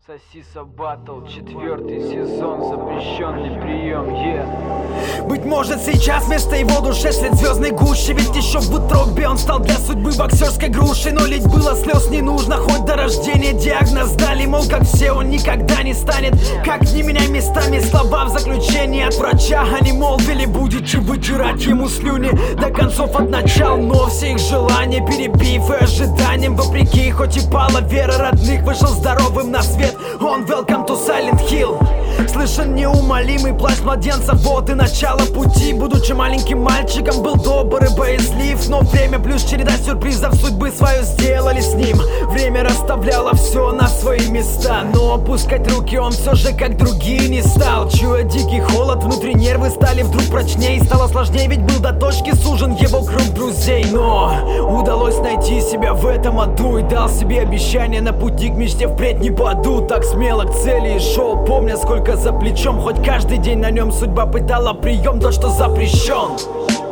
Сосиса Баттл, 4-й сезон, запрещенный прием, Быть может сейчас вместо его душе след звездной гущи. Ведь еще в утробе он стал для судьбы боксерской грушей. Но лить было слез не нужно, хоть до рождения диагноз дали. Мол, как все, он никогда не станет. Как не меняй местами слова в заключении от врача. Они молвили, будете вытирать ему слюни до концов от начал. Но все их желания перебив и ожиданием вопреки, хоть и пала вера родных, вышел здоровым на свет. Он welcome to Silent Hill. Слышен неумолимый плач младенца, вот и начало пути. Будучи маленьким мальчиком, был добр и боязлив. Но время плюс череда сюрпризов судьбы свою сделали с ним. Время расставляло все на свои места, но опускать руки он все же как другие не стал. Чуя дикий холод, внутри нервы стали вдруг прочнее. Стало сложнее, ведь был до точки сужен его круг друзей. Но удалось найти себя в этом аду, и дал себе обещание на пути к мечте впредь не паду. Так смело к цели и шел, помня сколько за плечом. Хоть каждый день на нем судьба пытала прием, тот, что запрещен.